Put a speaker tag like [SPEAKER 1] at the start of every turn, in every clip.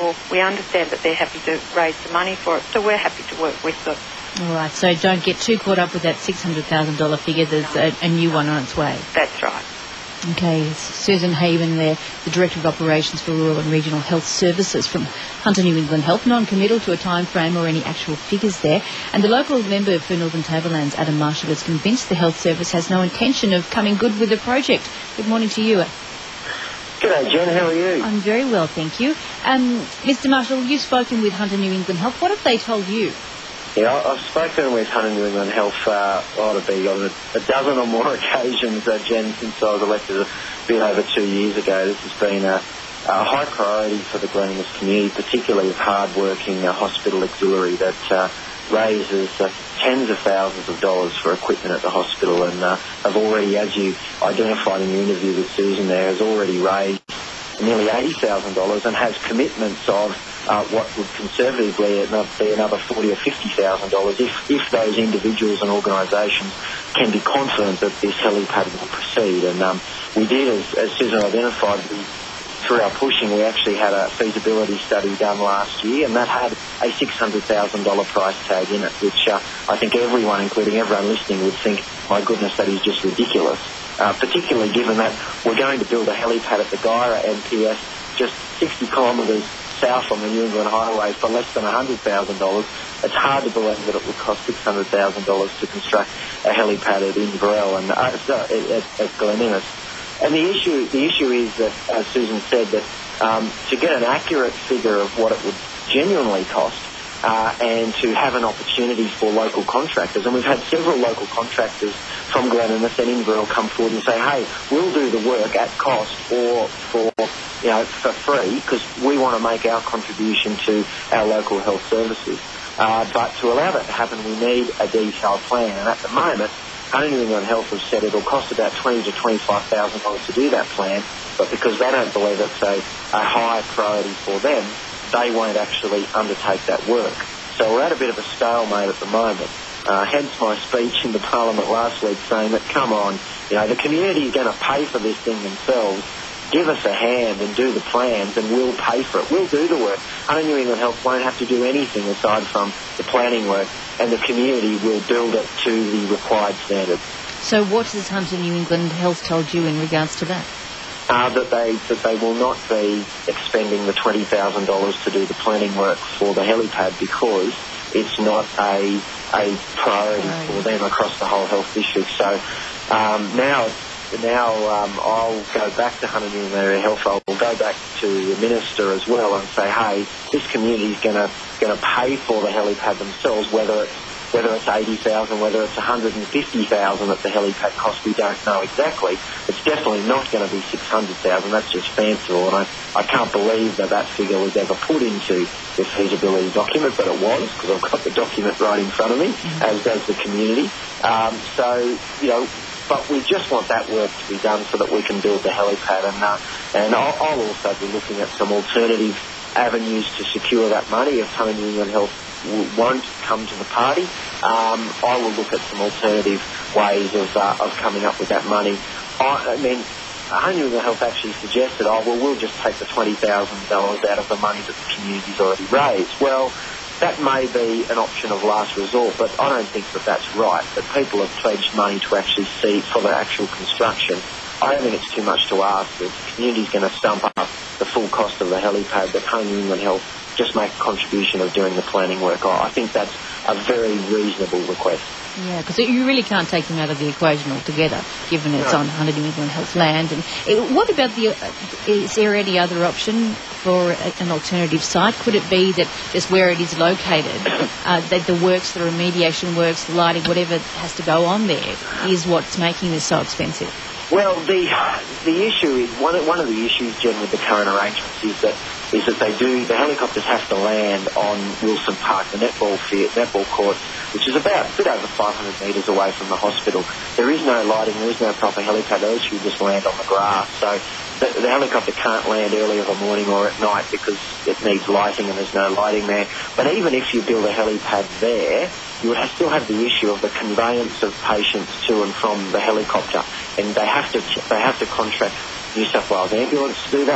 [SPEAKER 1] therefore we understand that they're happy to raise the money for it, so we're happy to work with them.
[SPEAKER 2] All right, so don't get too caught up with that $600,000 figure. There's a new one on its way.
[SPEAKER 1] That's right.
[SPEAKER 2] Okay, it's Susan Haven there, the Director of Operations for Rural and Regional Health Services from Hunter New England Health, non-committal to a time frame or any actual figures there. And the local member for Northern Tablelands, Adam Marshall, is convinced the health service has no intention of coming good with the project. Good morning to you.
[SPEAKER 3] G'day, Jen. How are you?
[SPEAKER 2] I'm very well, thank you. Mr. Marshall, you've spoken with Hunter New England Health. What have they told you?
[SPEAKER 3] Yeah, I've spoken with Hunter New England Health to be on a dozen or more occasions, Jen, since I was elected a bit over 2 years ago. This has been a high priority for the Gleneagles community, particularly of hard-working hospital auxiliary that raises tens of thousands of dollars for equipment at the hospital, and have already, as you identified in your interview with Susan there, has already raised nearly $80,000 and has commitments of what would conservatively be another $40,000 or $50,000 if those individuals and organisations can be confident that this helipad will proceed. And we did, as Susan identified, through our pushing, we actually had a feasibility study done last year, and that had a $600,000 price tag in it, which I think everyone, including everyone listening, would think, my goodness, that is just ridiculous. Particularly given that we're going to build a helipad at the Guyra MPS just 60 kilometres south on the New England Highway for less than $100,000. It's hard to believe that it would cost $600,000 to construct a helipad at Inverell and at Gleneagles. And the issue is that, as Susan said, that to get an accurate figure of what it would genuinely cost, and to have an opportunity for local contractors. And we've had several local contractors from Gleneagles and Inverell come forward and say, hey, we'll do the work at cost or for free, because we want to make our contribution to our local health services. But to allow that to happen, we need a detailed plan. And at the moment, Hunter New England Health has said it'll cost about $20,000 to $25,000 to do that plan, but because they don't believe it's a high priority for them, they won't actually undertake that work. So we're at a bit of a stalemate at the moment. Hence my speech in the Parliament last week saying that, come on, the community is going to pay for this thing themselves. Give us a hand and do the plans and we'll pay for it. We'll do the work. Hunter New England Health won't have to do anything aside from the planning work, and the community will build it to the required standards.
[SPEAKER 2] So what has Hunter New England Health told you in regards to that?
[SPEAKER 3] That they will not be expending the $20,000 to do the planning work for the helipad because it's not a priority for them across the whole health district. So now I'll go back to Hunter New England Health. I'll go back to the Minister as well and say, hey, this community is going to pay for the helipad themselves, whether it's $80,000, whether it's $150,000 that the helipad costs, we don't know exactly. It's definitely not going to be $600,000. That's just fanciful, and I can't believe that figure was ever put into the feasibility document, but it was, because I've got the document right in front of me, as does the community. But we just want that work to be done so that we can build the helipad, and I'll also be looking at some alternative avenues to secure that money if Hunter New England Health won't come to the party. I will look at some alternative ways of coming up with that money. Hunter New England Health actually suggested, we'll just take the $20,000 out of the money that the community's already raised. Well, that may be an option of last resort, but I don't think that that's right, that people have pledged money to actually see for the actual construction. I don't think it's too much to ask that the community's going to stump up the full cost of the helipad, that Hunter New England Health just make a contribution of doing the planning work. I think that's a very reasonable request.
[SPEAKER 2] Yeah, because you really can't take them out of the equation altogether, given it's on Hunter New England Health land. And what about is there any other option for an alternative site? Could it be that just where it is located, that the works, the remediation works, the lighting, whatever has to go on there, is what's making this so expensive?
[SPEAKER 3] Well, the issue is one of the issues, Jen, with the current arrangements is that the helicopters have to land on Wilson Park, the netball court, which is about a bit over 500 metres away from the hospital. There is no lighting, there is no proper helipad. They actually just land on the grass. So the helicopter can't land early in the morning or at night because it needs lighting and there's no lighting there. But even if you build a helipad there, you would still have the issue of the conveyance of patients to and from the helicopter, and they have to contract New South Wales Ambulance to do that.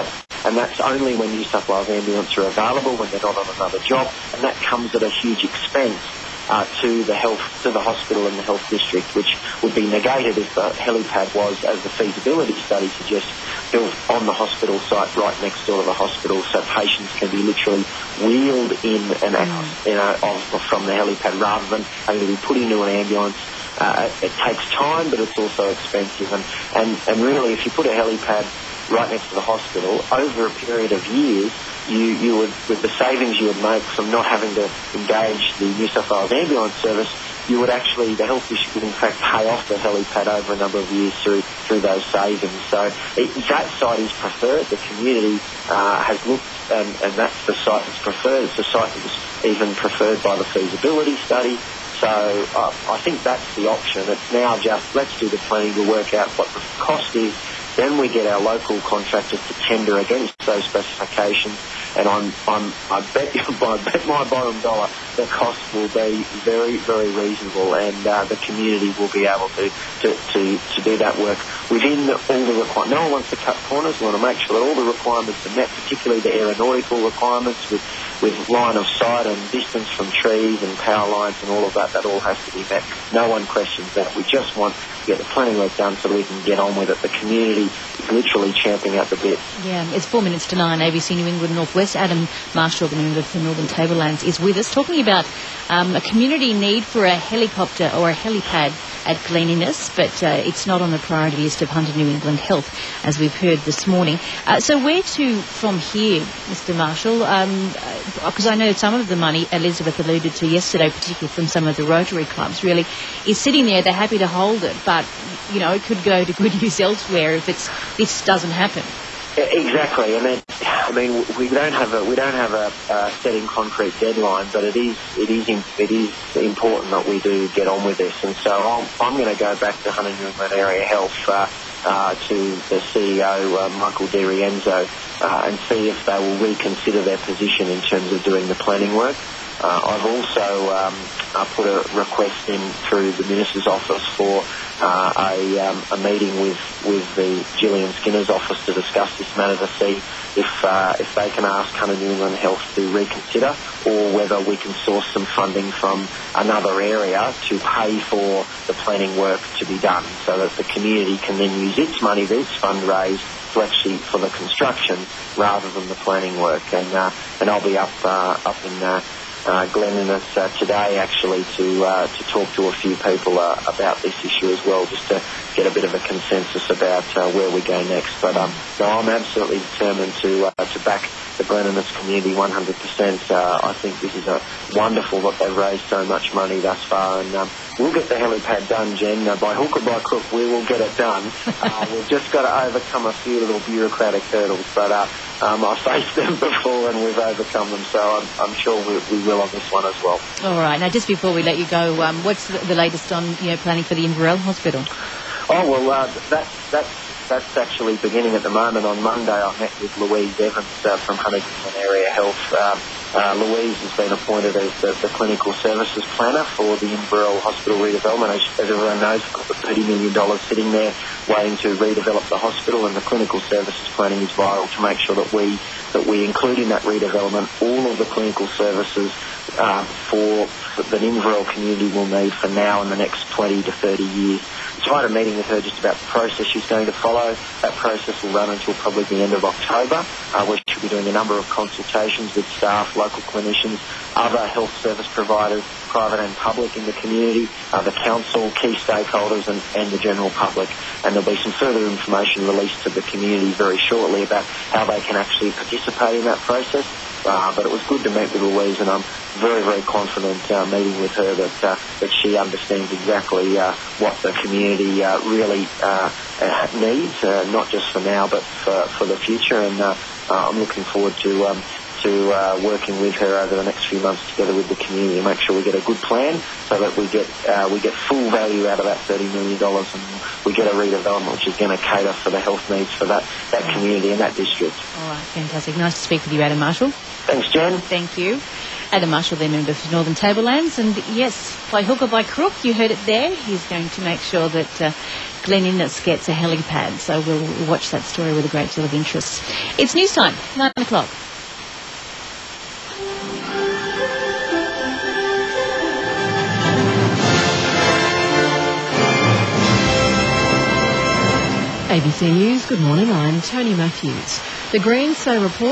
[SPEAKER 3] and that's only when New South Wales Ambulance are available, when they're not on another job, and that comes at a huge expense to the hospital and the health district, which would be negated if the helipad was, as the feasibility study suggests, built on the hospital site right next door to the hospital, so patients can be literally wheeled in and out, from the helipad rather than having to be put into an ambulance. It takes time, but it's also expensive, and really, if you put a helipad right next to the hospital over a period of years, you would, with the savings you would make from not having to engage the New South Wales Ambulance Service, you would actually, the health district would in fact pay off the helipad over a number of years through those savings. So that site is preferred. The community has looked, and that's the site that's preferred. It's the site that was even preferred by the feasibility study. So I think that's the option. It's now just, let's do the planning to work out what the cost is. Then we get our local contractors to tender against those specifications, and I bet my bottom dollar the cost will be very, very reasonable, and the community will be able to do that work within all the requirements. No one wants to cut corners. We want to make sure that all the requirements are met, particularly the aeronautical requirements with line of sight and distance from trees and power lines and all of that. That all has to be met. No one questions that. We just want to get the planning work done so that we can get on with it. The community is literally champing at the bit.
[SPEAKER 2] Yeah, it's 4 minutes to 9. ABC New England Northwest. Adam Marshall, the member of the Northern Tablelands, is with us talking about a community need for a helicopter or a helipad at Glen Innes, but it's not on the priority list of Hunter New England Health, as we've heard this morning. So where to from here, Mr. Marshall? Because I know some of the money Elizabeth alluded to yesterday, particularly from some of the Rotary clubs, really is sitting there. They're happy to hold it, but it could go to good use elsewhere if this doesn't happen.
[SPEAKER 3] Exactly, and then, we don't have a set in concrete deadline, but it is important that we do get on with this. And so I'm going to go back to Hunter New England Area Health to the CEO Michael DiRienzo and see if they will reconsider their position in terms of doing the planning work. I've also put a request in through the Minister's office for a meeting with the Gillian Skinner's office to discuss this matter, to see if they can ask Hunter New England Health to reconsider, or whether we can source some funding from another area to pay for the planning work to be done, so that the community can then use its money, its fundraise, to actually for the construction rather than the planning work. And I'll be up in Glen Innes today, actually, to talk to a few people about this issue as well, just to get a bit of a consensus about where we go next. But no, I'm absolutely determined to back the Glen Innes community 100%. I think this is wonderful that they've raised so much money thus far, and we'll get the helipad done, Jen. By hook or by crook, we will get it done. We've just got to overcome a few little bureaucratic hurdles, but I've faced them before and we've overcome them, so I'm sure we will on this one as well.
[SPEAKER 2] All right. Now, just before we let you go, what's the latest on planning for the Inverell Hospital?
[SPEAKER 3] Oh, well, that's actually beginning at the moment. On Monday, I met with Louise Evans from Hunter New England Area Health. Louise has been appointed as the clinical services planner for the Inverell Hospital redevelopment. As everyone knows, we've got the $30 million sitting there waiting to redevelop the hospital, and the clinical services planning is vital to make sure that we include in that redevelopment all of the clinical services that Inverell community will need for now and the next 20 to 30 years. So I had a meeting with her just about the process she's going to follow. That process will run until probably the end of October, where she'll be doing a number of consultations with staff, local clinicians, other health service providers, private and public in the community, the council, key stakeholders and the general public. And there'll be some further information released to the community very shortly about how they can actually participate in that process. But it was good to meet with Louise, and I'm very, very confident meeting with her that she understands exactly what the community really needs, not just for now but for the future. And I'm looking forward to working with her over the next few months together with the community to make sure we get a good plan so that we get full value out of that $30 million, and we get a redevelopment which is going to cater for the health needs for that community and that district.
[SPEAKER 2] All right, fantastic. Nice to speak with you, Adam Marshall.
[SPEAKER 3] Thanks, Jen.
[SPEAKER 2] Thank you. Adam Marshall, their member for Northern Tablelands, and yes, by hook or by crook, you heard it there. He's going to make sure that Glen Innes gets a helipad, so we'll watch that story with a great deal of interest. It's news time, 9 o'clock.
[SPEAKER 4] ABC News, good morning, I'm Tony Matthews. The Greens say report